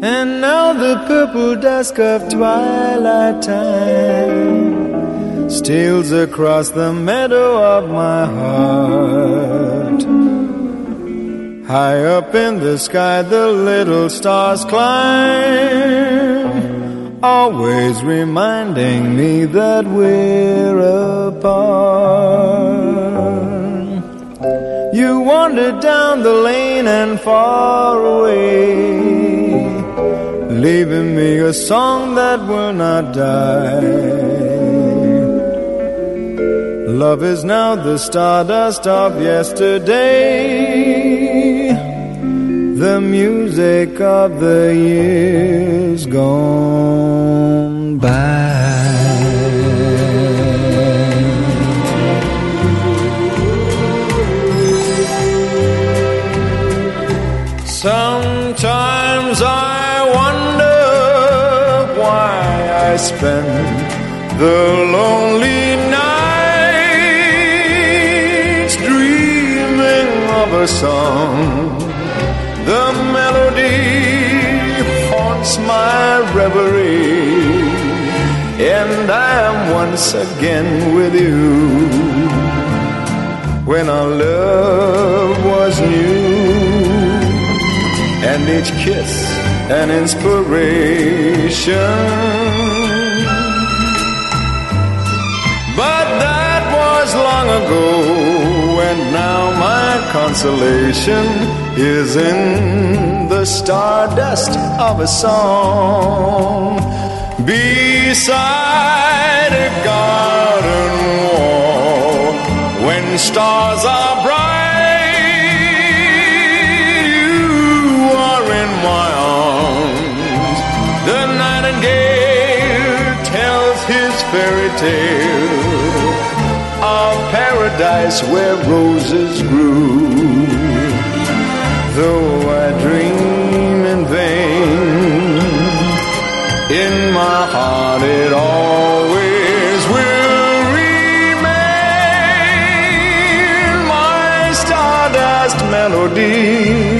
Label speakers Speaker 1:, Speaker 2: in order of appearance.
Speaker 1: And now the purple dusk of twilight time steals across the meadow of my heart. High up in the sky the little stars climb, always reminding me that we're apart. You wandered down the lane and far away, leaving me a song that will not die. Love is now the stardust of yesterday, the music of the years gone by. Sometimes I wonder why I spend the lonely nights dreaming of a song. The melody haunts my reverie, and I am once again with you. When our love was new, and each kiss an inspiration. But that was long ago, and now my consolation is in the stardust of a song beside a garden wall. When stars are bright, fairy tale of paradise where roses grew. Though I dream in vain, in my heart it always will remain my stardust melody.